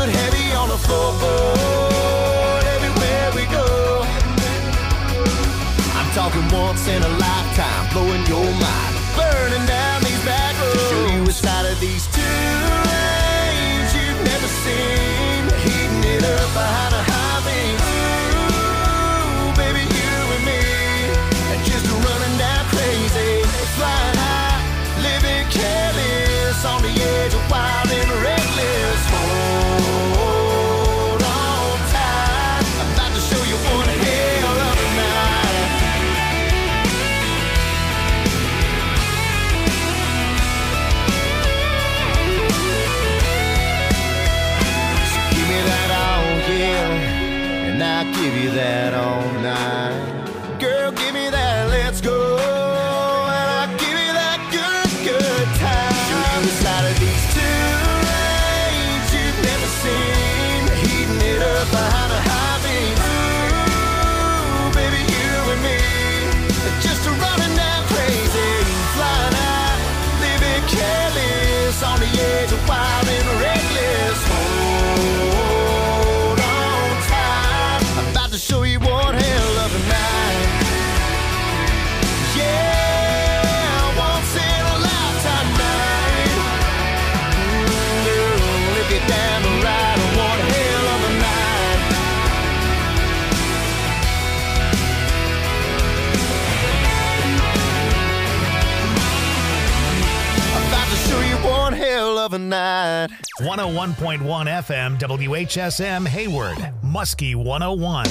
good, heavy on the floorboard everywhere we go. I'm talking once in a lifetime, blowing your mind, burning down these back roads. To show you a side of these two lanes you've never seen, heating it up behind a high beam. Ooh, baby, you and me, just running down crazy, flying high, living careless, on the edge of wild and reckless. Hold on tight, I'm about to show you one hell of a night. So give me that all, yeah, and I'll give you that all night. Girl, give me that, let's go, and I'll give you that good, good time. Show you the side of these two lanes you've never seen, heating it up behind a high beam. Ooh, baby, you and me, just running down crazy, flying high, living careless, on the edge of wild and reckless. Hold on tight, I'm about to show you one hell of a night. Yeah, once in a lifetime night. Girl, if you're down to ride, one hell of a night. I'm about to show you one hell of a night. 101.1 FM WHSM Hayward, Muskie 101.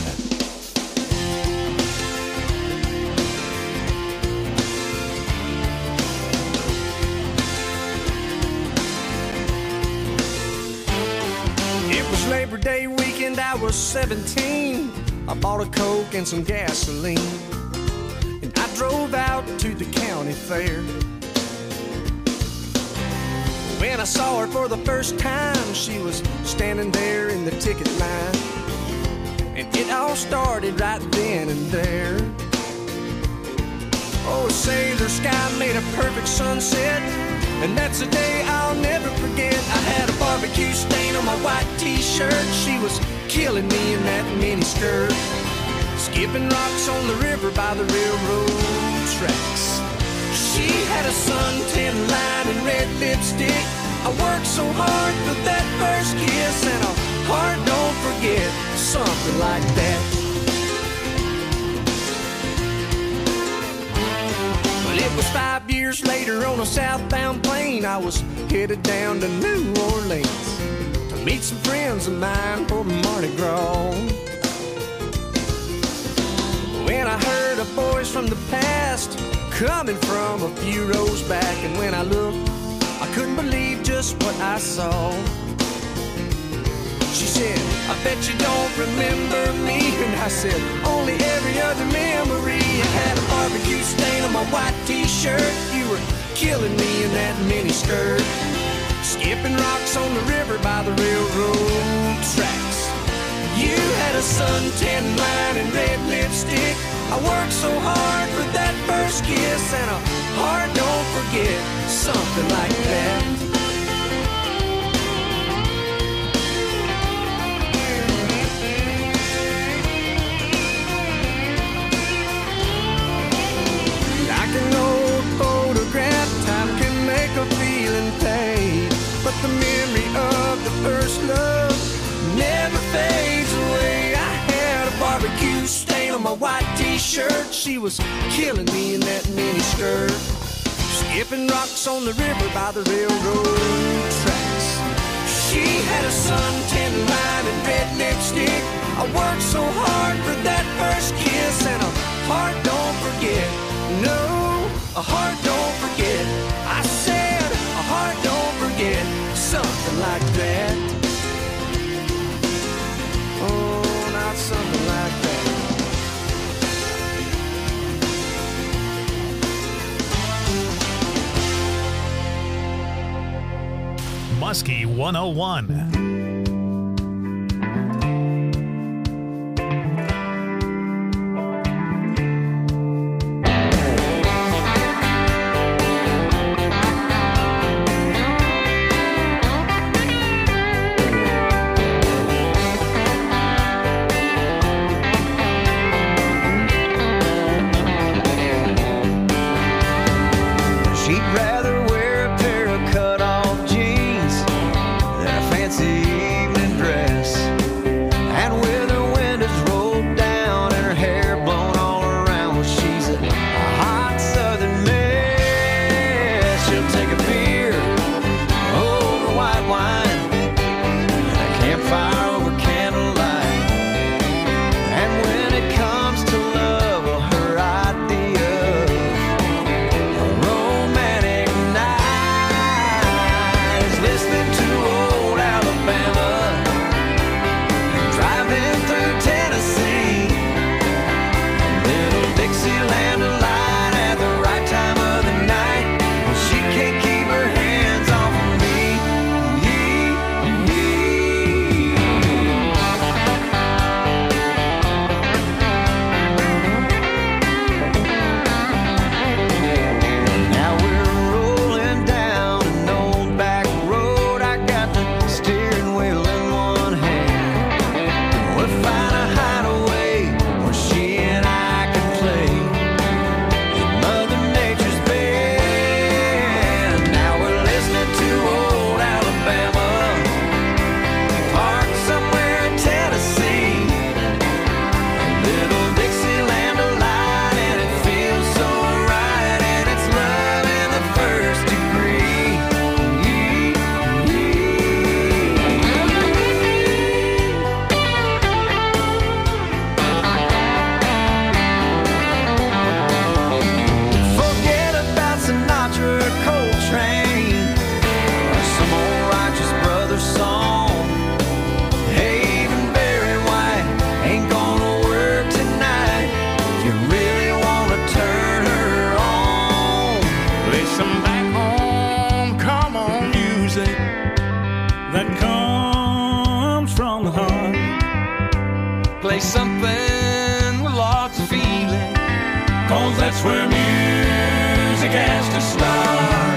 It was Labor Day weekend, I was 17. I bought a Coke and some gasoline, and I drove out to the county fair. When I saw her for the first time, she was standing there in the ticket line, and it all started right then and there. Oh, a sailor sky made a perfect sunset, and that's a day I'll never forget. I had a barbecue stain on my white t-shirt. She was killing me in that mini skirt, skipping rocks on the river by the railroad tracks. She had a suntan line and red lipstick. I worked so hard for that first kiss, and a heart don't forget, something like that. But it was 5 years later on a southbound plane. I was headed down to New Orleans to meet some friends of mine for Mardi Gras. When I heard a voice from the past coming from a few rows back, and when I looked, I couldn't believe just what I saw. She said, I bet you don't remember me. And I said, only every other memory. I had a barbecue stain on my white t-shirt. You were killing me in that mini skirt, skipping rocks on the river by the railroad tracks. You had a suntan line and red lipstick. I worked so hard for that first kiss, and a heart don't forget, something like that. Like an old photograph, time can make a feeling fade, but the memory of the first love never fades away. I had a barbecue stain on my white t-shirt. She was killing me in that mini skirt, skipping rocks on the river by the railroad tracks. She had a suntan line and red lipstick. I worked so hard for that first kiss, and a heart don't forget. No, a heart don't forget. I said a heart don't forget, something like that. Oh, not something like that. Muskie 101. that comes from the heart. Play something with lots of feeling, 'cause that's where music has to start.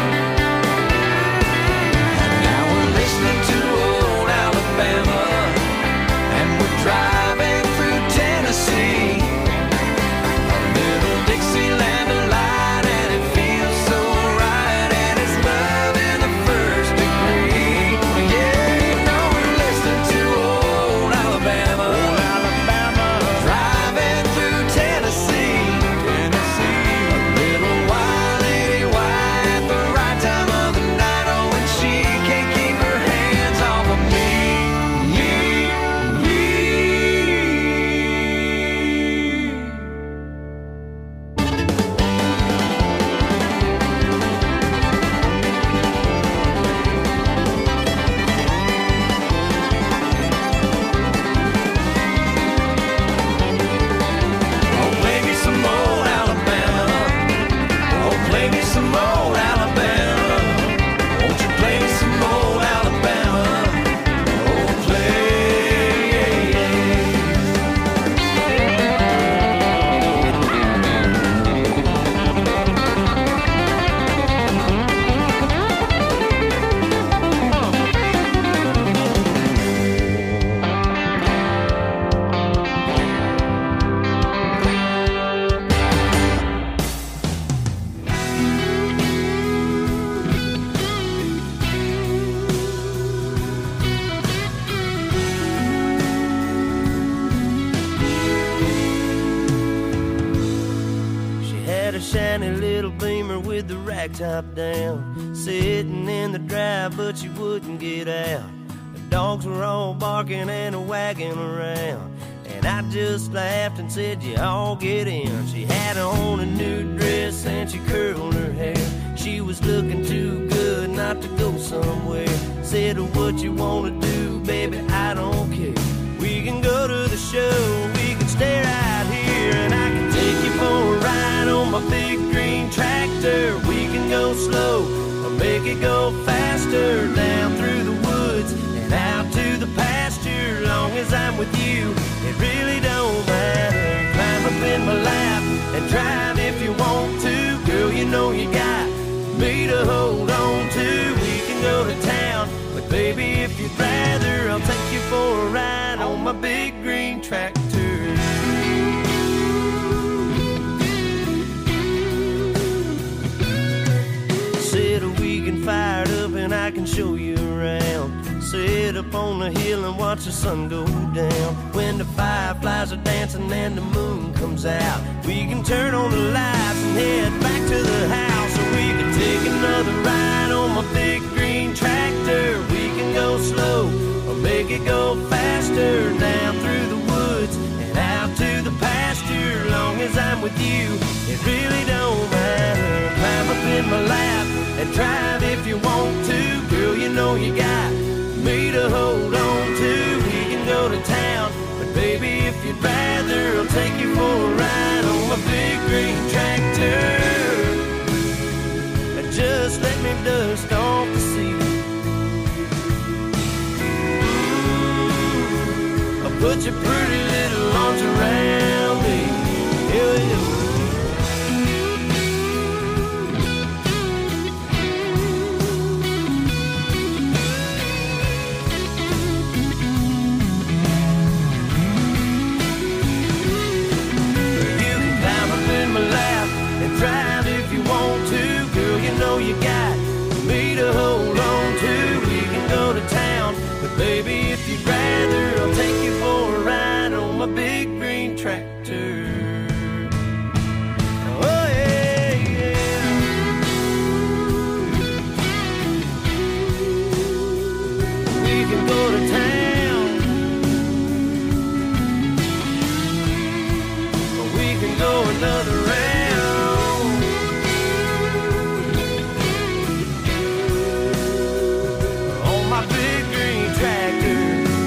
And now we're listening to old Alabama, and we're driving through Tennessee. A little Dixieland delight, and it feels so right, and it's love in the first degree. Yeah, you know we're listening to old Alabama, driving through Tennessee. A little wild lady white, the right time of the night, oh, and she can't keep her hands off of me. Oh, play me some old Alabama. Oh, play me some old Alabama. Won't you play me some old Alabama? Oh, play. She had a shiny little Beamer with the rack top down, sitting in the drive, but she wouldn't get out. The dogs were all barking and wagging around, and I just laughed and said, "You all get in." She had on a new dress and she curled her hair. She was looking too good not to go somewhere. Said, "What you wanna do, baby, I don't care. We can go to the show, we can stay right here, and I can take you for a ride on my big green tractor. We can go slow or make it go faster, down through the woods and out to the pasture. Long as I'm with you, it really don't matter. Climb up in my lap and drive if you want to. Girl, you know you got me to hold on to. We can go to town, but baby, if you'd rather, I'll take you for a ride on my big green tractor. Said we can fire it up and I can show you around. Sit up on the hill and watch the sun go down. When the fireflies are dancing and the moon comes out, we can turn on the lights and head back to the house. Or we can take another ride on my big green tractor. We can go slow or make it go faster, down through the woods and out to the pasture. Long as I'm with you, it really don't matter. Climb up in my lap and drive if you want to. Girl, you know you got me to hold on to. We can go to town, but baby, if you'd rather, I'll take you for a ride on my big green tractor. Just let me dust off the seat. I'll put your pretty little arms around me. Yeah, yeah. Drive if you want to, girl, you know you got me to hold on to. We can go to town, but baby, if you'd rather, I'll take you for a ride on my big green tractor. Oh yeah, yeah. We can go to town, or we can go another round. On my big green tractor.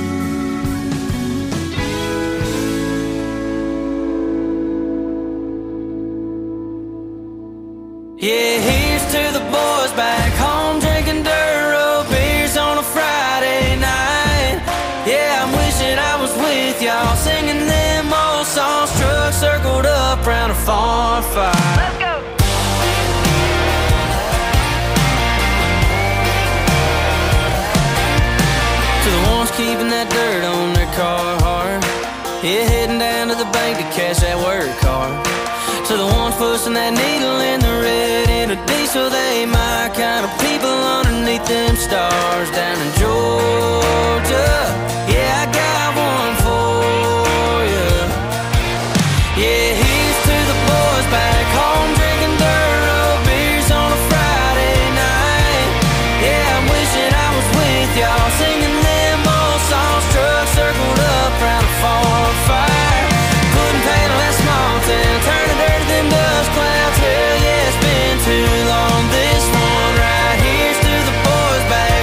round a farm fire. Let's go. To the ones keeping that dirt on their car hard, yeah, heading down to the bank to cash that work card. To the ones pushing that needle in the red in a diesel, they my kind of people underneath them stars down in Georgia. Yeah, I got one for you. Yeah, here's to the boys back home drinking dirt road beers on a Friday night. Yeah, I'm wishing I was with y'all singing them old songs. Trucks circled up round a farm fire, putting paint on that small town, turning dirt to them dust clouds. Hell yeah, it's been too long. This one right here's to the boys back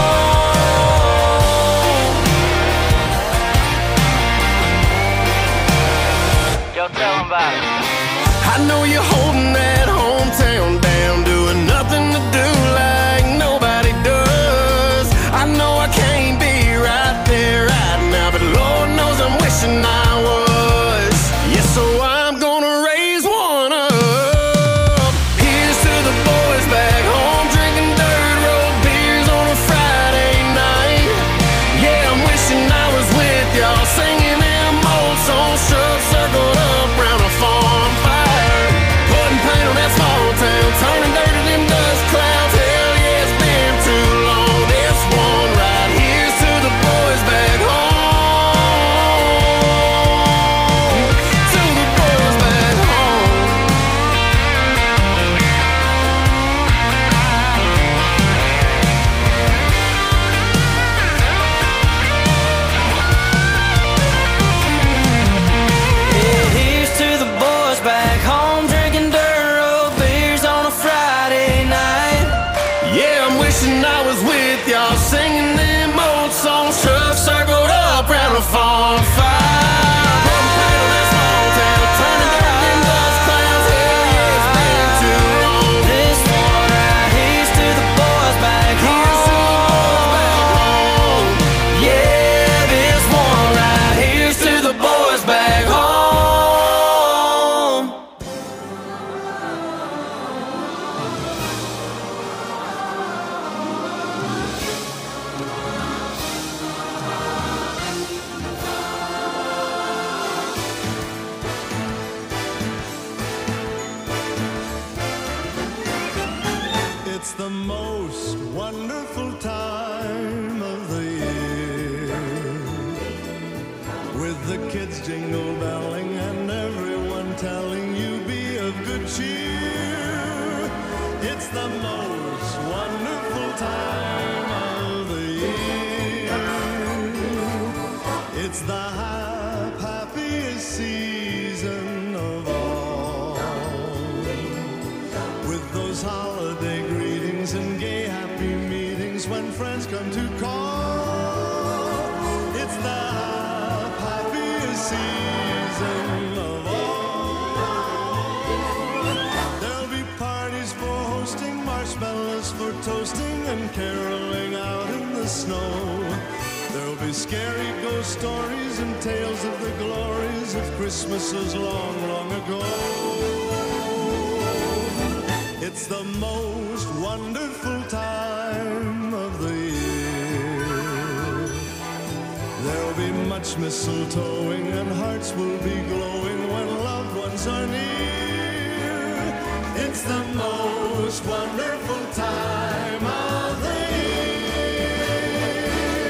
home. Just tell them about it. I know you're holding that hometown down, doing nothing to do like nobody does. I know I can't be right there right now, but Lord knows I'm wishing I was. Yeah, so I'm gonna raise one up. Here's to the boys back home drinking dirt road beers on a Friday night. Yeah, I'm wishing I was with y'all singing them old songs. Trucks circled up round a farm fire, putting paint on that small town, turning dirt to them dust clouds. Hell yeah, it's been too long. This one right here's to the boys back home. To the boys back home. Yeah, here's to the boys back home drinking dirt road beers on a Friday night. Yeah, I'm wishing I was with y'all singing them old songs. Trucks circled up round a farm fire, putting paint on that small town, turning dirt to them dust clouds. Hell yeah, it's been too long. This one right here's to the boys back home. Yeah, this one right here's to the boys back home. It's the most wonderful time of the year, with the kids jingle belling and everyone telling you be of good cheer. It's the most wonderful time of the year. It's the happiest season of all, with those holiday greetings and gay happy meetings when friends come to call. It's the happiest season of all. There'll be parties for hosting, marshmallows for toasting, and caroling out in the snow. There'll be scary ghost stories and tales of the glories of Christmases long, long ago. It's the most wonderful time of the year. There'll be much mistletoeing and hearts will be glowing when loved ones are near. It's the most wonderful time of the year.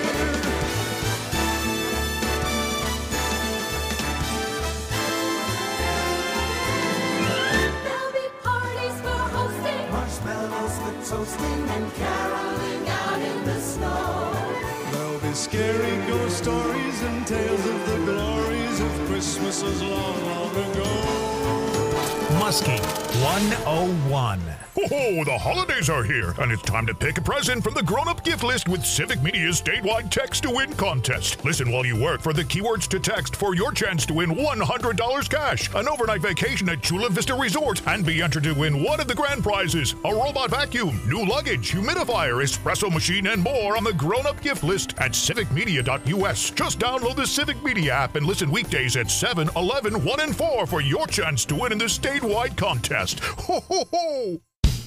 There'll be parties for hosting, Marshmallows for toasting, and caroling out in the snow. there'll be scary ghost stories and tales of the glories of Christmases long, long ago. Muskie 101. Oh, the holidays are here, and it's time to pick a present from the grown-up gift list with Civic Media's statewide Text to Win contest. Listen while you work for the keywords to text for your chance to win $100 cash, an overnight vacation at Chula Vista Resort, and be entered to win one of the grand prizes, a robot vacuum, new luggage, humidifier, espresso machine, and more on the grown-up gift list at civicmedia.us. Just download the Civic Media app and listen weekdays at 7, 11, 1, and 4 for your chance to win in the statewide contest. Ho, ho, ho!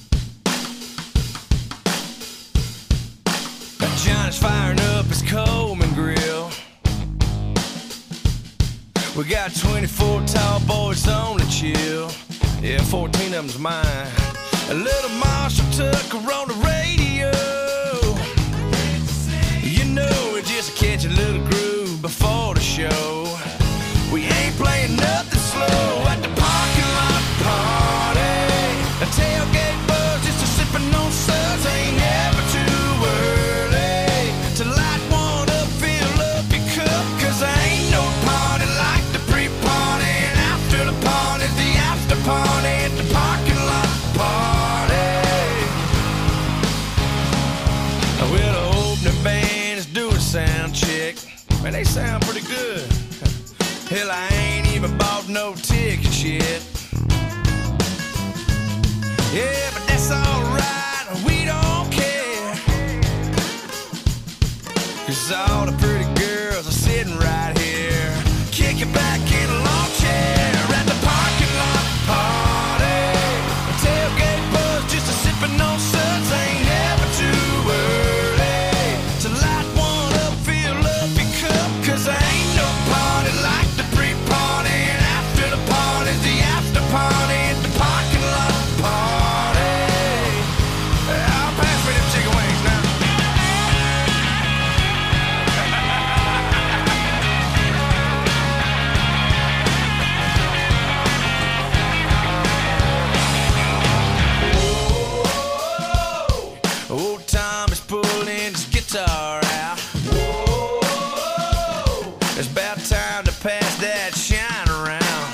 Johnny's firing up his Coleman grill. We got 24 tall boys on the chill. Yeah, 14 of them's mine. A little Marshall Tucker on the radio. You know, it's just to catch a little groove before the show. We ain't playing nothing slow at the parking lot party. A tailgate buzz just a sipping on suds. Ain't never too early to light one up, fill up your cup. Cause there ain't no party like the pre-party. And after the party's the after party at the parking lot party. Well, the opening band is doing sound check. Man, they sound pretty good. Hell, I ain't even bought no tickets yet. Yeah, but that's alright, we don't care. Cause all the pretty girls are sitting right here, kicking back in a lawn chair at the parking lot party. A tailgate buzz just a sipping on suds. Ain't never too early to light one up, fill up your cup. Cause there ain't no party like the pre-party. And after the party's the after party at the parking lot party. I'll pass me them chicken wings now. Old Tom is pulling his guitar out. It's about time to pass that shine around.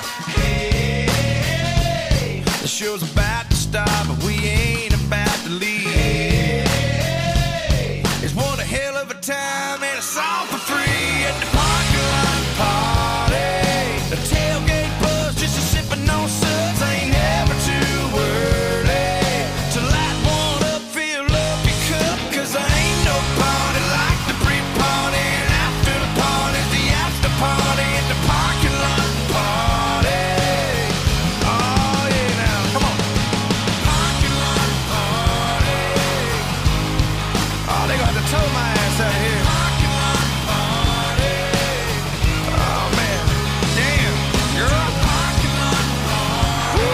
The show's about to start, but we ain't about to leave. It's one hell of a time and it's all for free at the parking lot party. The tailgate buzz just a sipping on suds. Ain't never too early to light one up, fill up your cup. Cause there ain't no party like the pre-party. And after the party's the after party at the parking lot party. Oh yeah, now come on. Parking lot party. Oh, they gonna have to tow my ass out here. Parking lot party. Oh man, damn, girl. Parking lot party.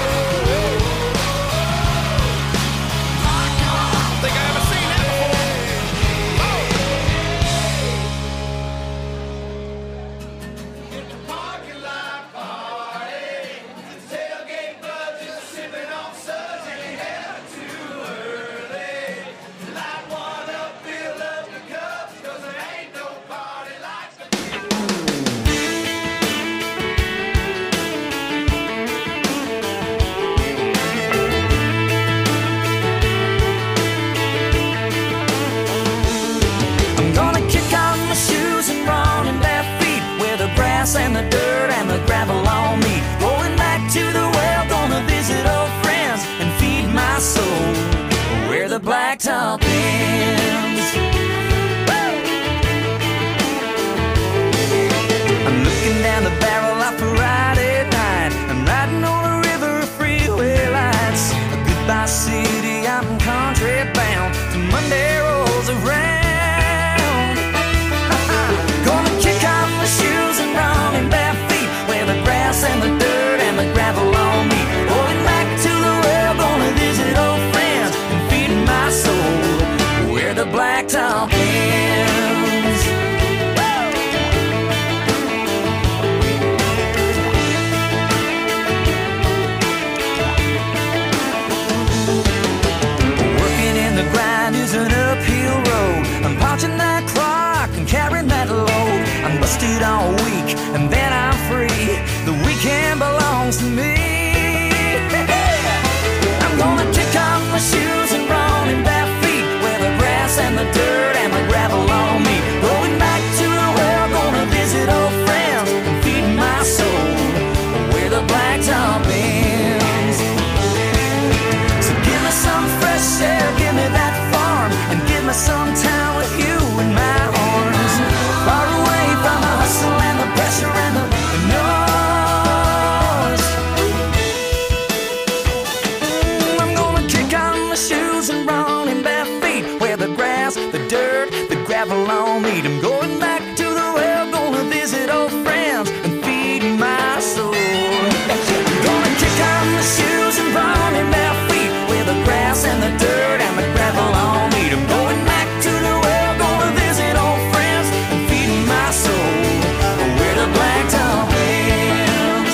Parking lot. I don't think I ever seen that before. Parking lot party. Tailgate buzz just sipping on suds. Ain't never too early. Light one up, fill up the cups. Cause there ain't no party like the I'm gonna kick off my shoes and run in bare feet, where the grass and the dirt and the gravel on me. Going back to the well, gonna visit old friends and feed my soul where the blacktop ends. Woo! I'm looking down the barrel of a Friday night. I'm riding on a river of freeway lights. Goodbye city, I'm country bound. The Monday rolls around. Gonna kick off my shoes and run in bare feet, where the grass and the dirt and the gravel on me. Going back to the well, gonna visit old friends and feed my soul where the blacktop ends. Working in the grind is an uphill road. I'm punching that clock and carrying that load. I'm busted all week and then I'm free. The weekend belongs to me. gravel on meat. I'm going back to the well, gonna visit old friends and feed my soul. I'm gonna kick off my shoes and run in bare feet where the grass and the dirt and the gravel on meat. I'm going back to the well, gonna visit old friends and feed my soul where the blacktop ends.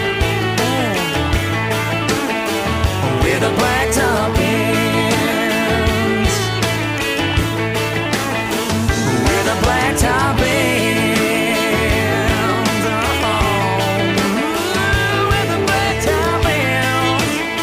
Where the blacktop ends. Where the blacktop ends. Where the blacktop ends.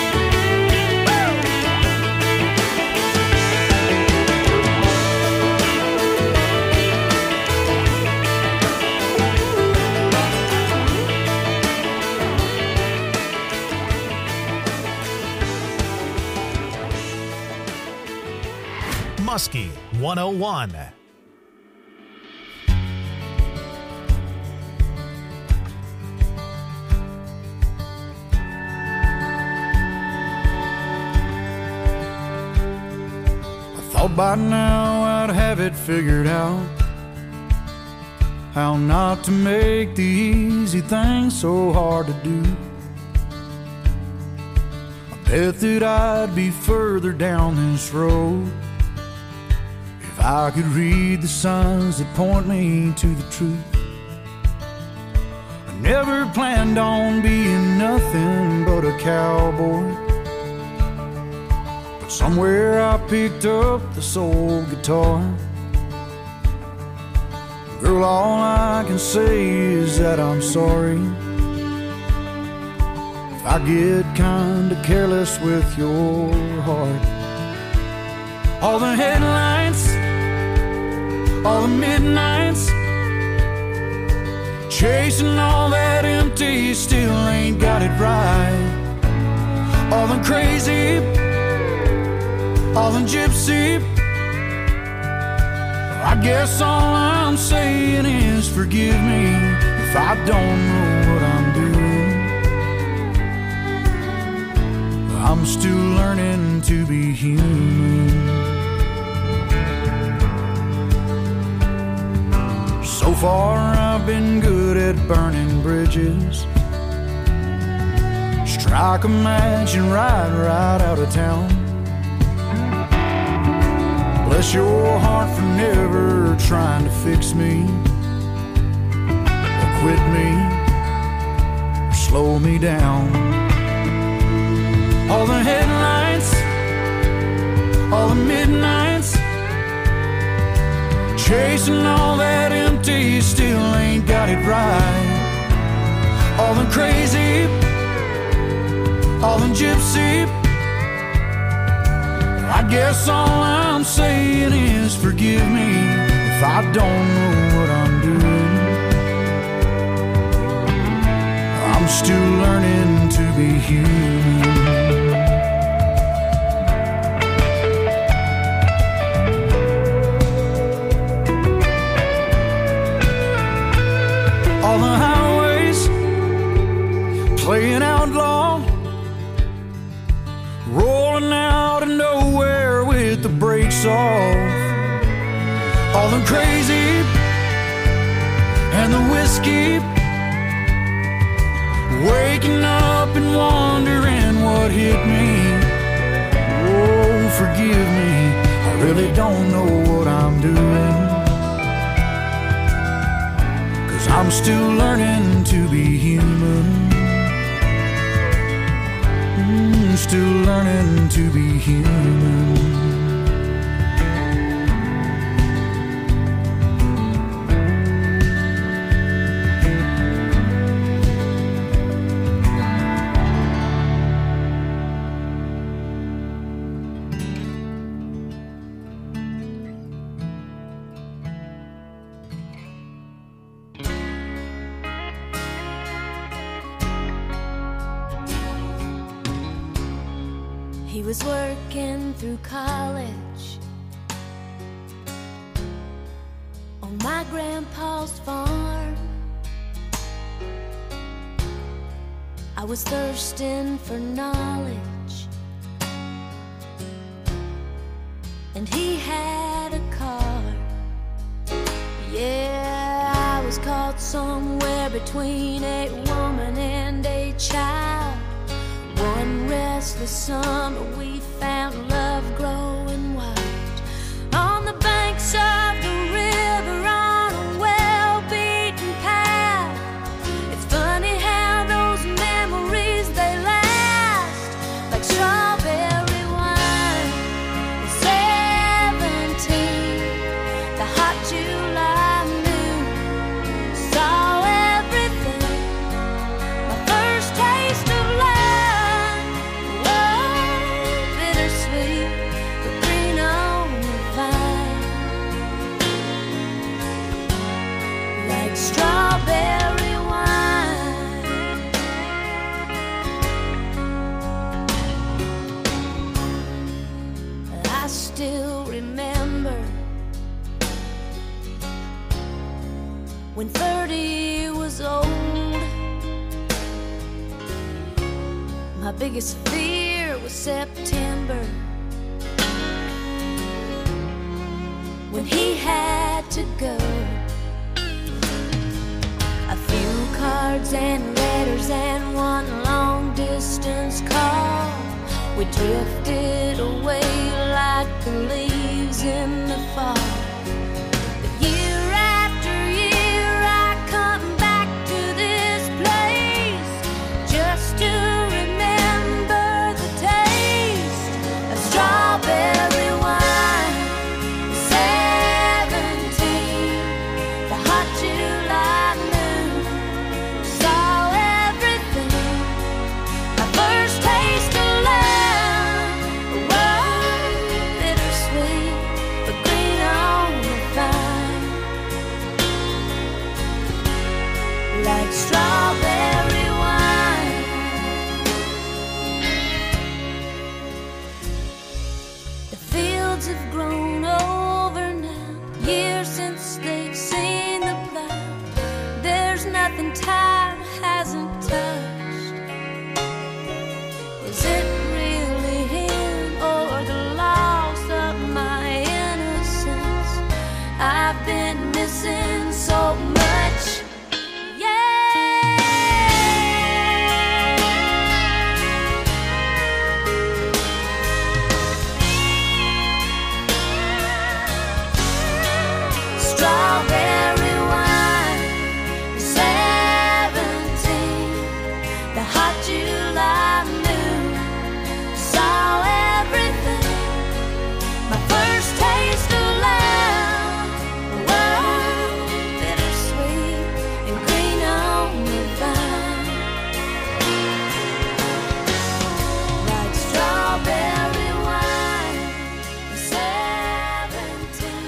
Muskie 101. Thought by now I'd have it figured out, how not to make the easy things so hard to do. I bet that I'd be further down this road if I could read the signs that point me to the truth. I never planned on being nothing but a cowboy, but somewhere I picked up this old guitar. Girl, all I can say is that I'm sorry if I get kinda careless with your heart. All the headlights, all the midnights, chasing all that empty, still ain't got it right. All the crazy, all the gypsy, I guess all I'm saying is forgive me if I don't know what I'm doing. I'm still learning to be human. So far I've been good at burning bridges, strike a match and ride right out of town. Bless your heart for never trying to fix me, or quit me, or slow me down. All the headlights, all the midnights, chasing all that empty, still ain't got it right. All the crazy, all the gypsy, I guess all I'm saying is forgive me if I don't know what I'm doing. I'm still learning to be human. All the highways playing outlaw, rolling out of nowhere with the brakes off. All the crazy and the whiskey, waking up and wondering what hit me. Oh, forgive me, I really don't know what I'm doing, 'cause I'm still learning to be human. Still learning to be human. He was working through college on my grandpa's farm. I was thirsting for knowledge, and he had a car. was caught somewhere between a woman and a child. One restless summer we found love growing wild on the banks of the river on a well-beaten path. It's funny how those memories, they last like strawberry wine. At 17, the hot July moon saw everything. My first taste of love, whoa, bittersweet, but green on the vine, like strawberry wine. I still remember when 30 was old. My biggest fear was September, when he had to go. A few cards and letters and one long distance call. We drifted away like the leaves in the fall. But year after year I come back to this place just to remember the taste of strawberry wine. 17, the hot July moon saw everything. My first taste of love, whoa, bittersweet, but green on the vine, like strawberry wine. The fields have grown over now, years since they've seen the plow. There's nothing time hasn't touched. Is it really him or the loss of my innocence? I've been missing so much. Strawberry wine, 17, the hot July moon saw everything. My first taste of love, whoa, bittersweet and green on the vine, like strawberry wine, 17.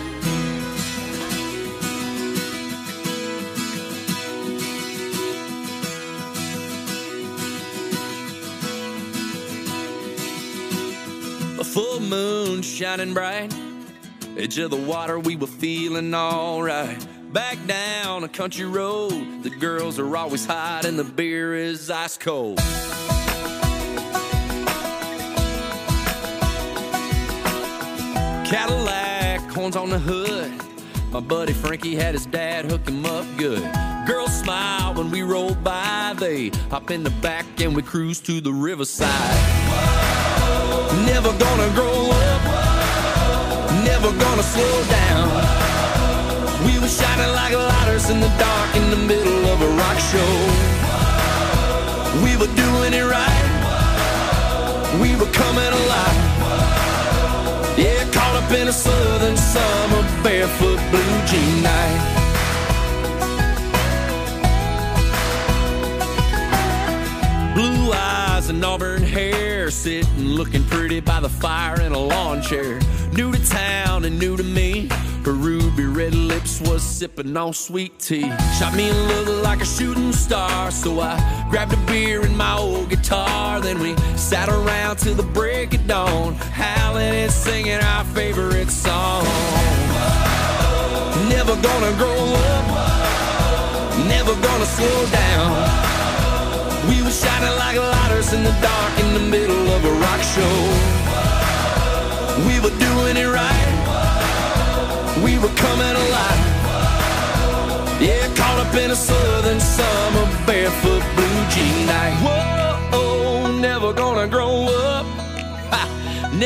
A full moon shining bright, edge of the water, we were feeling alright. Back down a country road, the girls are always hot and the beer is ice cold. Cadillac, horns on the hood, my buddy Frankie had his dad hook him up good. Girls smile when we roll by, they hop in the back and we cruise to the riverside. Never gonna grow up, never gonna slow down. We were shining like lighters in the dark in the middle of a rock show. We were doing it right, we were coming alive. Yeah, caught up in a southern summer, barefoot blue jean night. Blue eyes and auburn hair, sitting looking pretty by the fire in a lawn chair. New to town and new to me, her ruby red lips was sipping on sweet tea. Shot me a look like a shooting star, so I grabbed a beer and my old guitar. Then we sat around till the break of dawn, howling and singing our favorite song. Never gonna grow up, never gonna slow down. We were shining like lighters in the dark in the middle of a rock show. We were doing it right, we were coming alive. Yeah, caught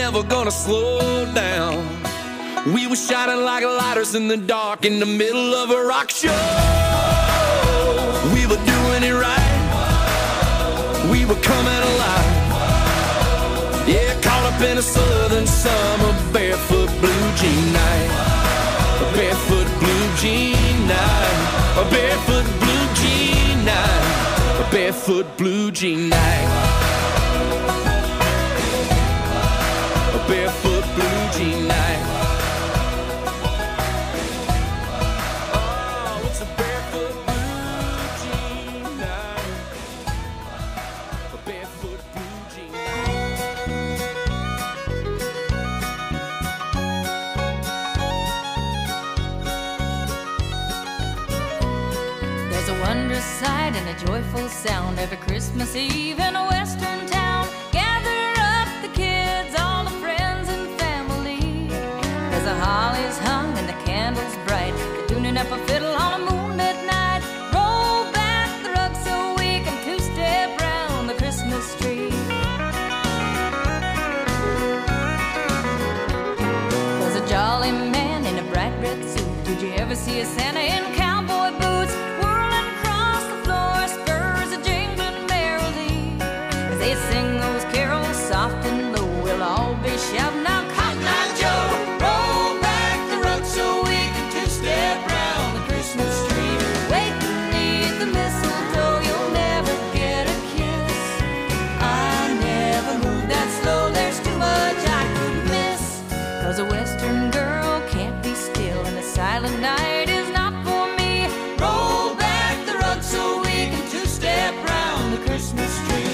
never gonna slow down. We were shining like lighters in the dark in the middle of a rock show. We were doing it right. We were coming alive. Yeah, caught up in a southern summer barefoot blue jean night. A barefoot blue jean night. A barefoot blue jean night. A barefoot blue jean night. A barefoot blue jean night. Oh, it's a barefoot blue jean night. A barefoot blue jean night. There's a wondrous sight and a joyful sound every Christmas Eve in a western town. Gather up the kids, all the friends and family. There's the holly's hung and the candles bright. They're tuning up a fiddle on a moonlit night. Roll back the rug so we can two-step round the Christmas tree. There's a jolly man in a bright red suit. Did you ever see a Santa in cowboy boots? Whirling across the floor, spurs a jingling merrily. As they sing those carols soft and low, we'll all be shouting out, Cotton Eye Joe. Roll back the rug so we can two-step round the Christmas tree. Wait beneath the mistletoe, you'll never get a kiss. I never move that slow, there's too much I could miss. 'Cause a western girl can't be still, and the silent night is not for me. Roll back the rug so we can two-step round the Christmas tree.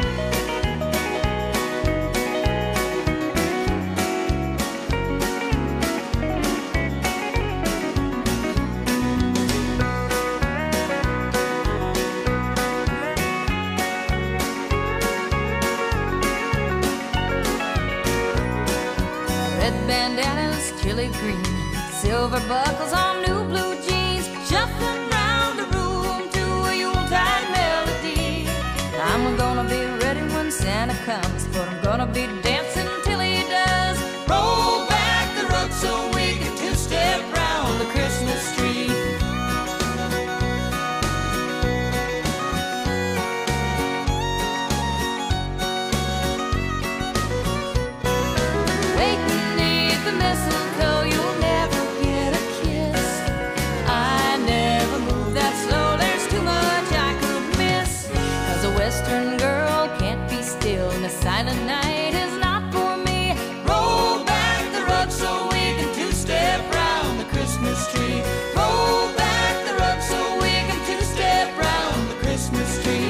Red bandanas, chili green, silver buckles on new blue jeans, shuffling round the room to a Yuletide melody. I'm gonna be ready when Santa comes, but I'm gonna be dancing till he does. Roll back the rug so we can two-step round the Christmas tree. Wait beneath the mistletoe, you'll never get a kiss. I never move that slow, there's too much I could miss. 'Cause a western girl can't be still, and the silent night is not for me. Roll back the rug so we can two-step round the Christmas tree. Roll back the rug so we can two-step round the Christmas tree.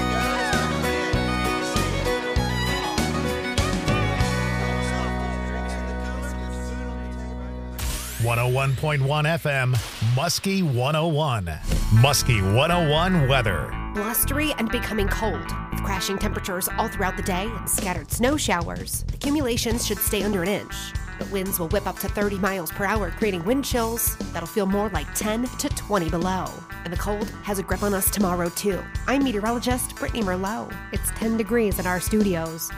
101.1 FM, Muskie 101. Muskie 101 weather. Blustery and becoming cold, with crashing temperatures all throughout the day and scattered snow showers. The accumulations should stay under an inch, but winds will whip up to 30 miles per hour, creating wind chills that'll feel more like 10 to 20 below. And the cold has a grip on us tomorrow, too. I'm meteorologist Brittany Merlot. It's 10 degrees in our studios.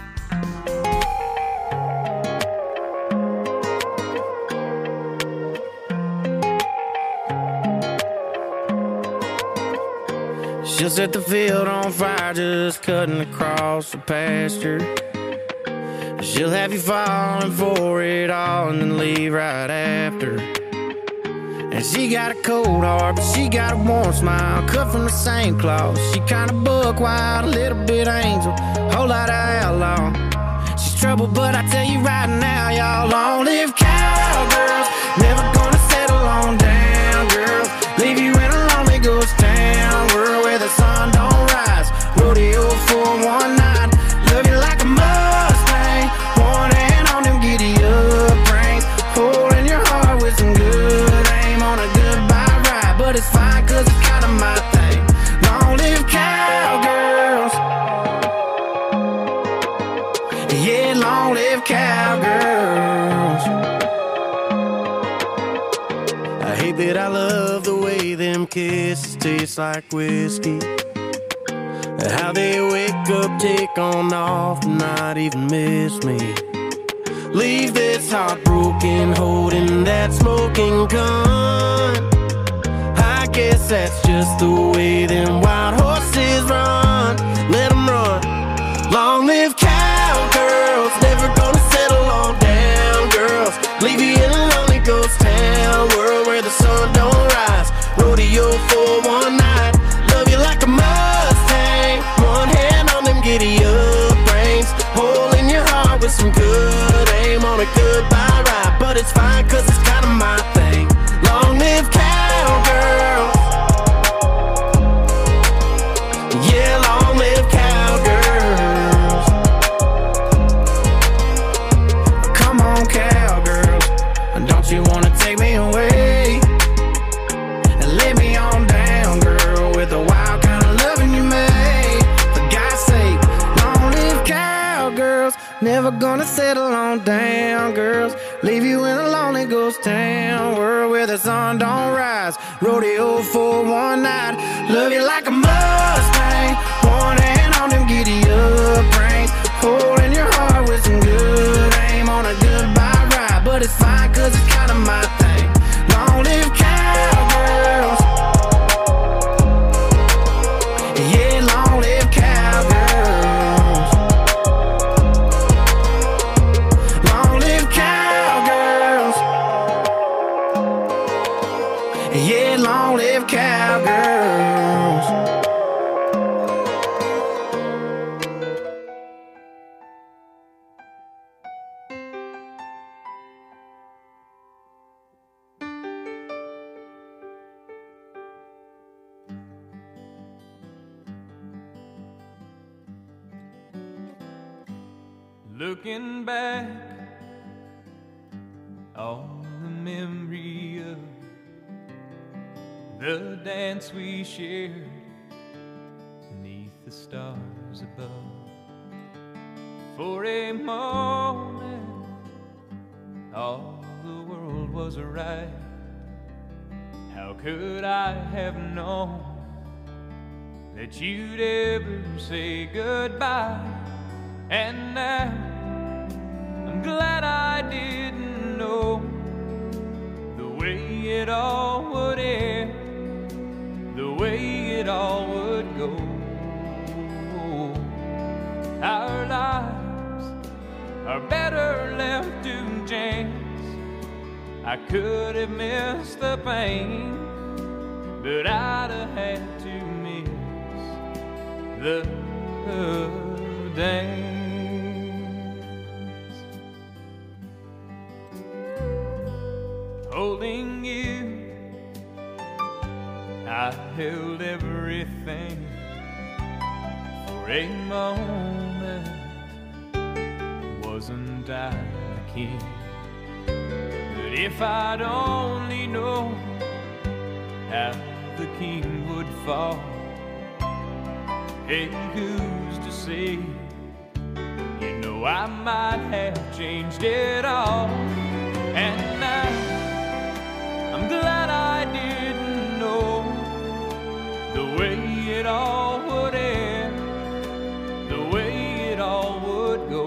She'll set the field on fire, just cutting across the pasture. She'll have you falling for it all and then leave right after. And she got a cold heart, but she got a warm smile, cut from the same cloth. She kinda buck wild, a little bit angel, whole lot of outlaw. She's trouble, but I tell you right now, y'all, long-lived cowgirls, never gonna settle on down, girls. Leave you in a lonely ghost town, world where the sun don't rise. Rodeo for one night, love you like a Mustang, one hand on them giddy up reins, holding your heart with some good aim on a goodbye ride. But it's fine, 'cause it's kinda my thing. Long-lived cowgirls, yeah, long-lived cowgirls. I hate that I love the way them kisses taste like whiskey, how they wake up, take on off, and not even miss me. leave this heartbroken holding that smoking gun. I guess that's just the way them wild horses run. Let them run. Long live cowgirls, never gonna settle on down girls. Leave you in a lonely ghost town, world where the sun don't rise. Rodeo for one night, love you like a Mustang. One hand on them giddy up reins, hole in your heart with some good aim on a goodbye ride. But it's fine cause it's kinda my thing. Long live cowgirls. Yeah, long live cowgirls. Come on cowgirls, don't you wanna take me away and lay me on down, girl, with the wild kind of loving you made. For God's sake, long live cowgirls, never gonna settle on down, girls. Leave you in a lonely ghost town, world where the sun don't rise. Rodeo for one night, love you like a Mustang. One hand on them giddy up reins, holding your heart with some good aim on a goodbye ride. But it's fine cause it's kinda my thing. Long live cowgirls. Yeah, long live cowgirls. Long live cowgirls. Yeah, long live cowgirls. Looking back on the memory of the dance we shared beneath the stars above. For a moment, all the world was right. How could I have known that you'd ever say goodbye? And now I'm glad I didn't know the way it all would end, the way it all would go. Our lives are better left to chance. I could have missed the pain, but I'd have had to miss the dance. Holding you, I held everything for a moment. Wasn't I the king? But if I'd only known how the king would fall, hey, who's to say? You know I might have changed it all. And now I'm glad I didn't know the way it all would end, the way it all would go.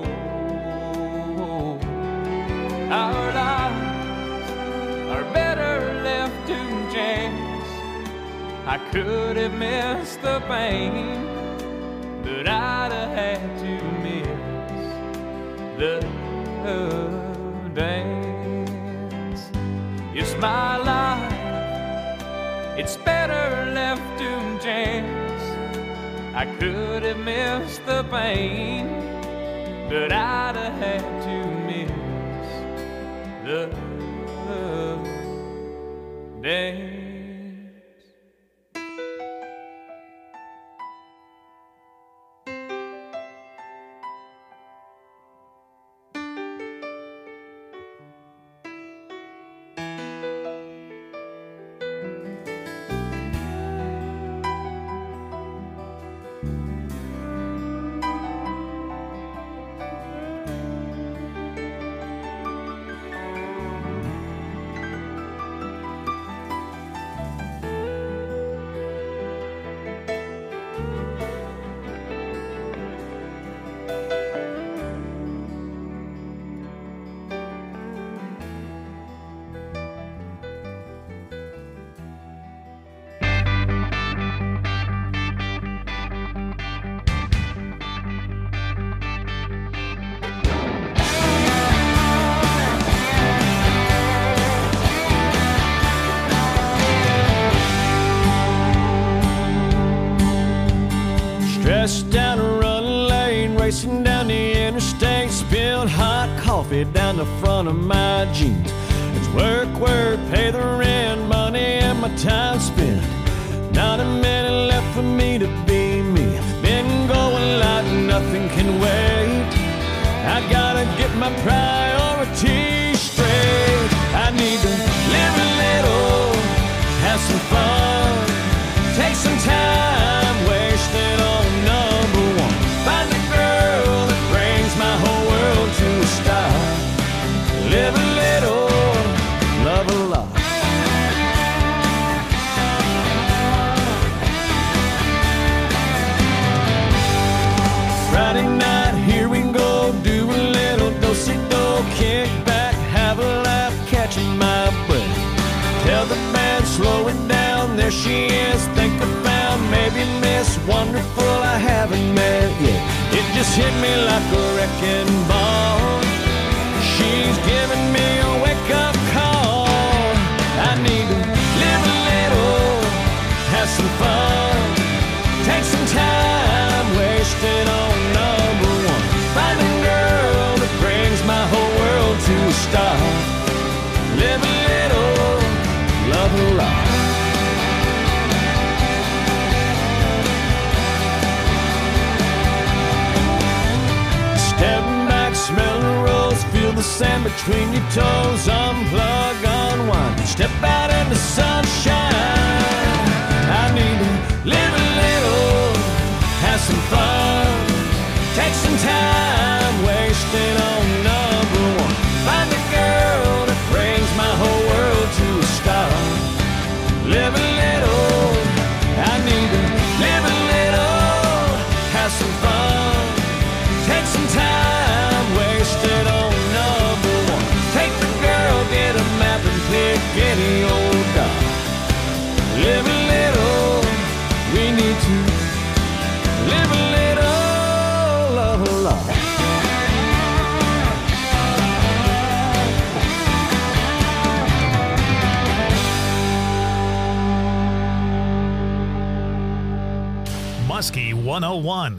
Our lives are better left to chance. I could have missed the pain, but I'd have had to miss the dance. It's my life, it's better left to chance. I could have missed the pain, but I'd have had to miss the dance. west down a run lane, racing down the interstate, spilled hot coffee down the front of my jeans. It's work, work, pay the rent, money and my time spent. Not a minute left for me to be me. Been going like nothing can wait. I gotta get my priorities straight. I need to live a little, have some fun, take some time wasted on number one. Find a girl that brings my whole world to a stop. Live a little, love a lot. Friday night, here we go, do a little do-si-do, kick back, have a laugh, catching my breath. Tell the band, slow it down, there she is, think I found maybe Miss Wonderful I haven't met yet. It just hit me like a wrecking ball. She's giving me a wake-up call. I need to live a little, have some fun, take some time wasted on number one. Find a girl that brings my whole world to a stop. Live a little, love a lot. Stepping back, smell the rose, feel the sand between your toes. Unplug, unwind, step out in the sunshine. I need to live a little, have some fun, take some time wasted on number one. Find a girl that brings my whole world to a stop. Live a little, I need to live a little, have some fun, take some time wasted on number one. Take the girl, get a map and pick any old dog. Live a little, we need to live a little, love a lot. Muskie 101.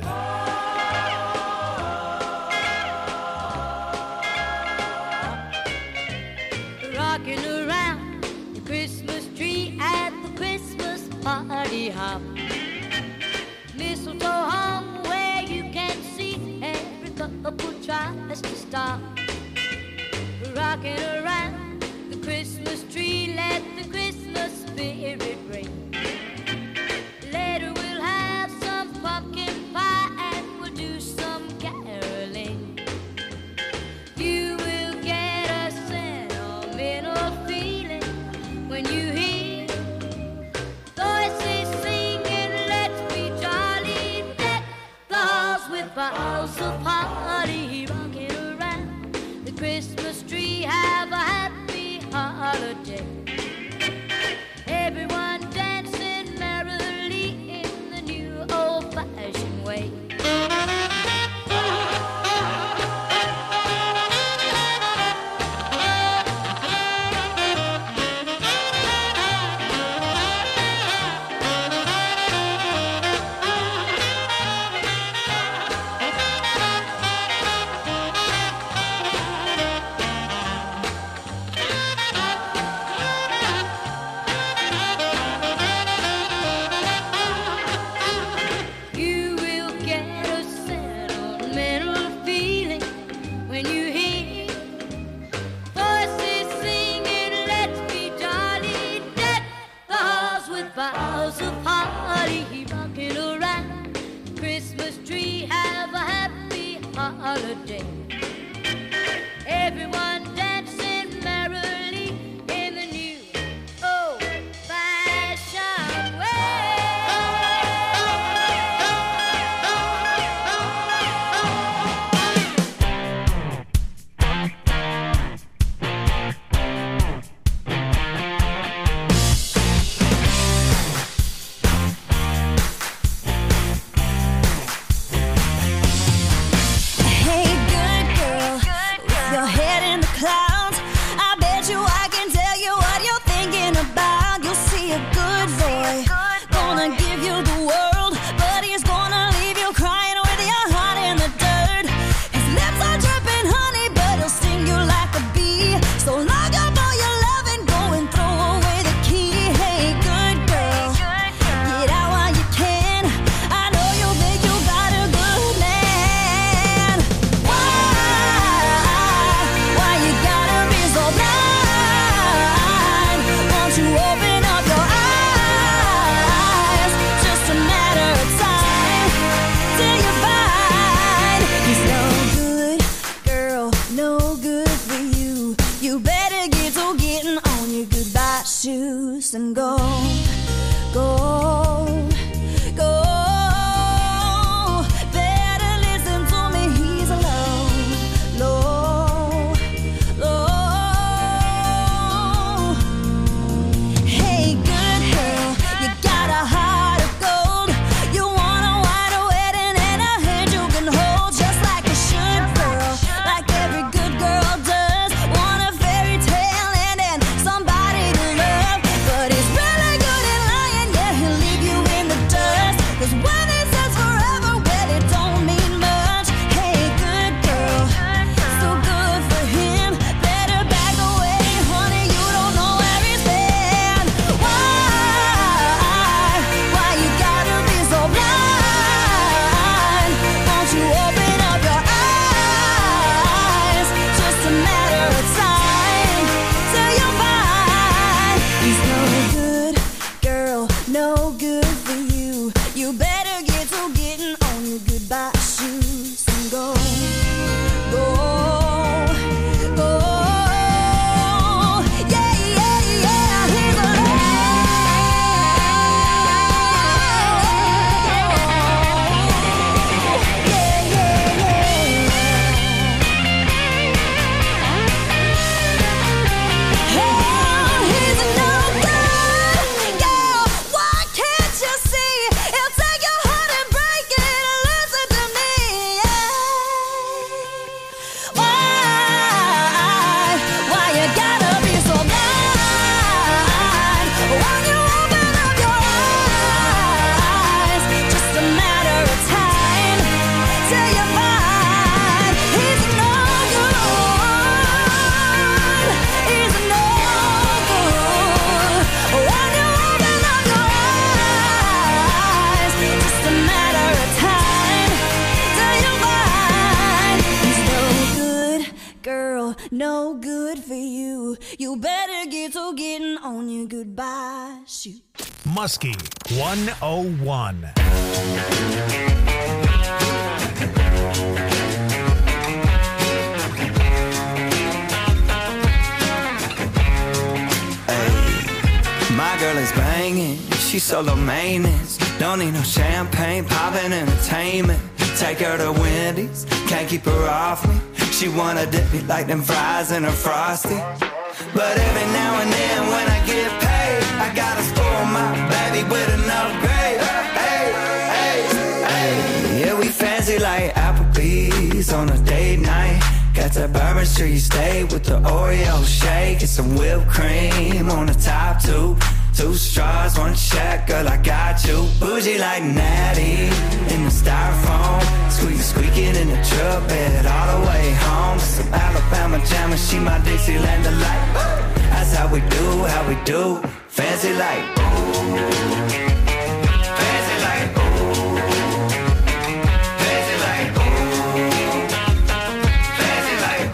Rocking around the Christmas tree at the Christmas party hop. Mistletoe hung where you can see every couple tries to stop. Rocking around the Christmas tree, let the Christmas spirit ring. Later we'll have some pumpkin pie and we'll do some caroling. You will get a sentimental feeling when you hear voices singing, let's be jolly, deck the halls with boughs of holly. Rocking around the Christmas tree, have a happy holiday. Everyone dancing merrily in the new old-fashioned way. You will get a sentimental feeling when you hear voices singing, let's be jolly, deck the halls with boughs of holly. Rocking around the Christmas tree, have a happy holiday. Everyone dancing merrily in the new old-fashioned way. saying goodbye. Shoot. Muskie 101. My girl is banging, she's solo maintenance. Don't need no champagne, poppin' entertainment. Take her to Wendy's, can't keep her off me. She wanna dip me like them fries in her Frosty. But every now and then when I get paid, I gotta spoil my baby with an upgrade. Hey, hey, hey. Yeah, we fancy like Applebee's on a date night. Got that Bourbon Street steak with the Oreo shake and some whipped cream on the top two. 2 straws, 1 check, girl, I got you. Bougie like Natty in the styrofoam. Squeaking in the truck bed all the way home. Some Alabama jammer, she my Dixieland delight. That's how we do, fancy like. Fancy like. Fancy like. Fancy like.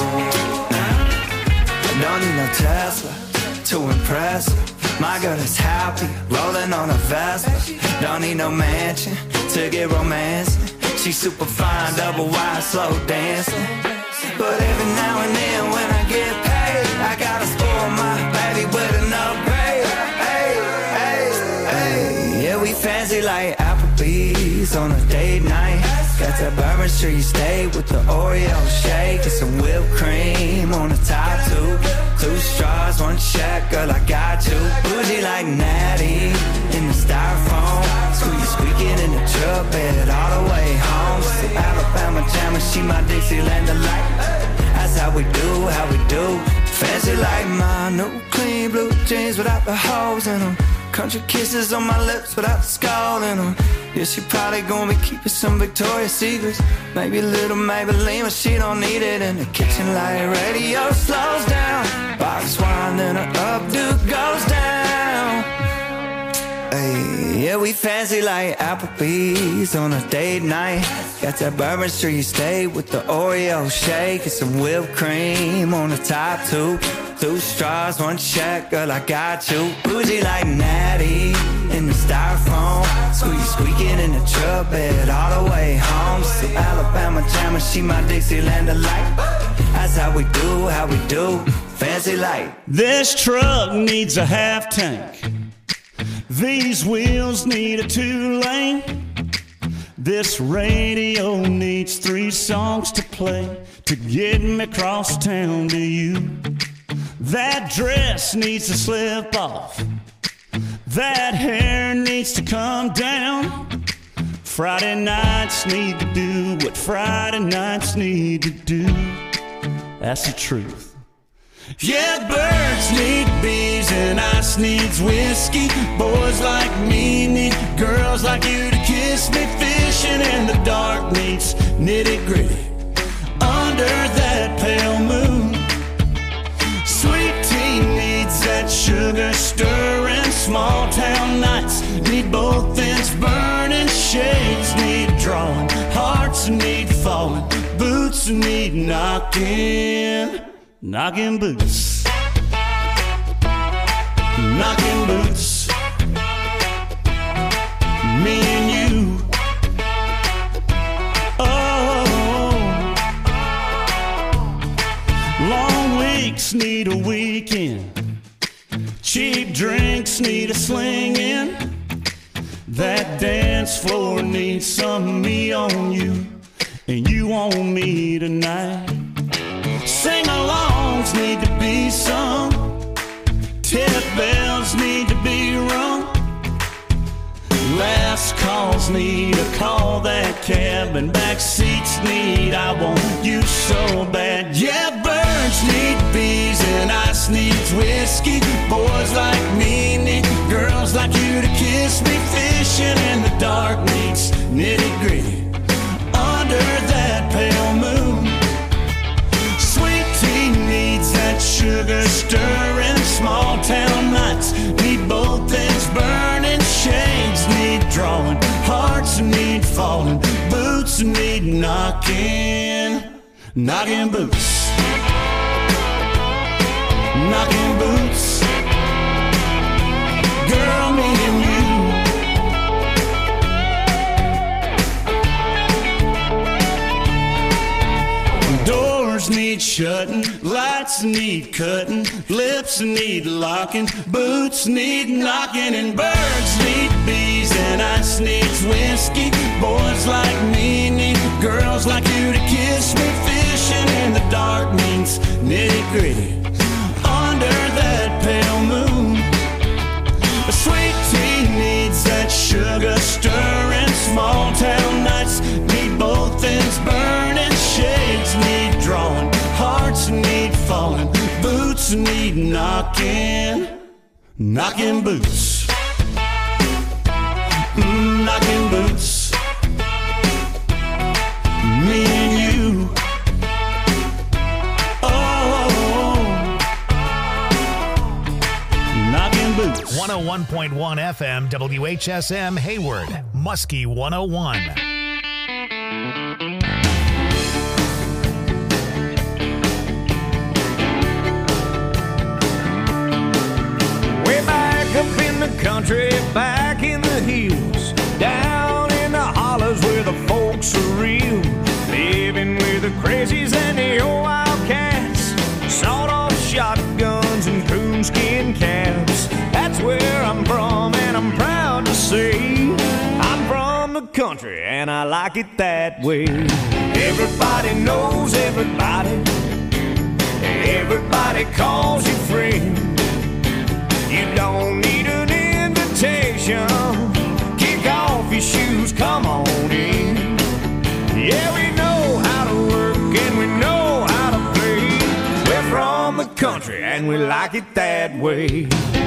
I don't need no Tesla to impress her. My girl is happy, rolling on a Vespa. Don't need no mansion to get romancing. She's super fine, double wide, slow dancing. But every now and then when I get paid, I gotta spoil my baby with an upgrade. Hey, hey, hey. Yeah, we fancy like Applebee's on a date night. Got that Bourbon Street steak with the Oreo shake and some whipped cream on the top two. 2 straws, 1 check, girl, I got you. Bougie like Natty in the styrofoam. Squeaking in the truck bed all the way home. Some Alabama jammer, she my Dixieland delight. That's how we do, fancy like my new clean blue jeans without the holes in them. Country kisses on my lips without the skull in them. Yeah, she probably gonna be keeping some Victoria's Secrets. Maybe a little Maybelline, but she don't need it. In the kitchen light radio slows down. Box wine, then her updo goes down. Hey, yeah, we fancy like Applebee's on a date night. Got that Bourbon Street steak with the Oreo shake and some whipped cream on the top two. 2 straws, 1 check, girl, I got you. Bougie like Natty in the styrofoam. Squeaking in the truck bed all the way home. Some Alabama jammer, she my Dixieland delight. That's how we do, fancy like. This truck needs a half tank. These wheels need a 2-lane. This radio needs 3 songs to play to get me across town to you. That dress needs to slip off. That hair needs to come down. Friday nights need to do what Friday nights need to do. That's the truth. Yeah, birds need bees and ice needs whiskey. Boys like me need girls like you to kiss me. Fishing in the dark needs nitty-gritty under that pale moon. Sweet tea needs that sugar stirring. Small town nights need both ends burning. Shades need drawing, hearts need falling, boots need knocking. Knocking boots, knocking boots, me and you. Oh, long weeks need a weekend. Cheap drinks need a slinging. That dance floor needs some me on you, and you on me tonight. Sing-alongs need to be sung. Tip bells need to be rung. Last calls need a call that cab, and back seats need I want you so bad. Yeah, birds need bees and ice needs whiskey. Boys like me need girls like you to kiss me. Fishing in the dark needs nitty-gritty under that pale moon. Sweet tea needs that sugar stirring. Small town nights need both ends burning. Shades need drawing, hearts need falling, boots need knocking. Knocking boots, knocking boots, shutting, lights need cutting, lips need locking, boots need knocking, and birds need bees, and ice needs whiskey. Boys like me need girls like you to kiss me. Fishing in the dark means nitty-gritty under that pale moon. A sweet tea needs that sugar stirring. Small town nights need both ends burning. Shades need drawing, hearts need falling, boots need knocking, knocking boots, knocking boots. Me and you. Oh, knocking boots. 101.1 FM WHSM Hayward, Muskie 101. Way back up in the country, back in the hills, down in the hollers where the folks are real, living with the crazies and the old wildcats, sawed-off shotguns and coonskin caps. That's where I'm from, and I'm proud to say I'm from the country, and I like it that way. Everybody knows everybody, everybody calls you friend. You don't need an invitation. Kick off your shoes, come on in. Yeah, we know how to work and we know how to play. We're from the country and we like it that way.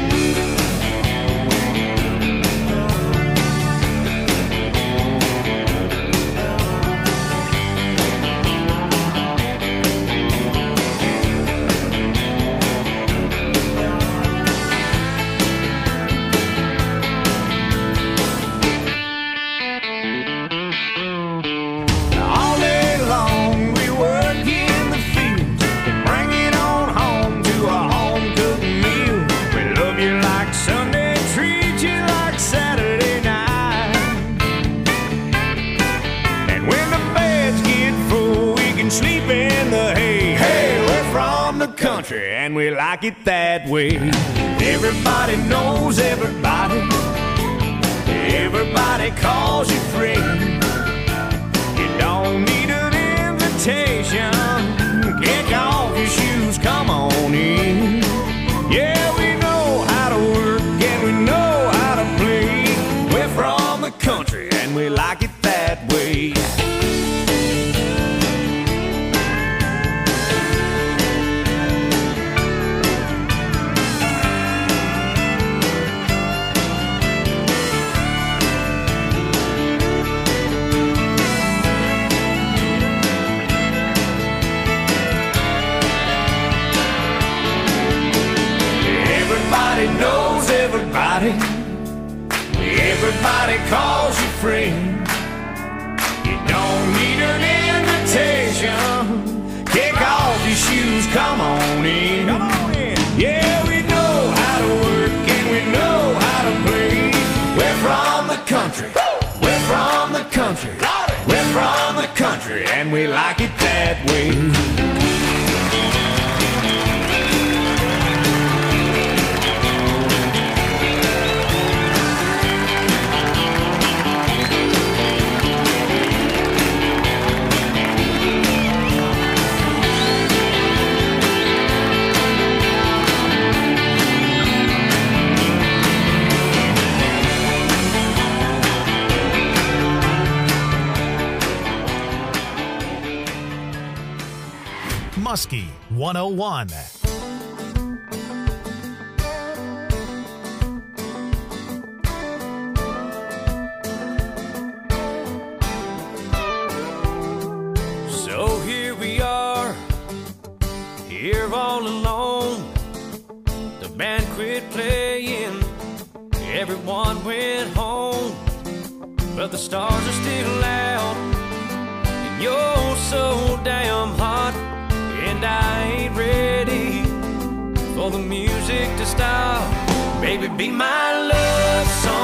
And we like it that way. Everybody knows everybody, everybody calls you friend. You don't need an invitation. Kick off your shoes, come on in. Yeah, we know how to work and we know how to play. We're from the country and we like it that way. Knows everybody, everybody calls you friend. You don't need an invitation. Kick off your shoes, come on in. Come on in. Yeah, we know how to work and we know how to play. We're from the country, we're from the country, we're from the country, and we like it that way. Muskie 101. So here we are, here all alone. The band quit playing, everyone went home, but the stars are still out, and you're so damn hot. And I ain't ready for the music to stop. Baby, be my love song.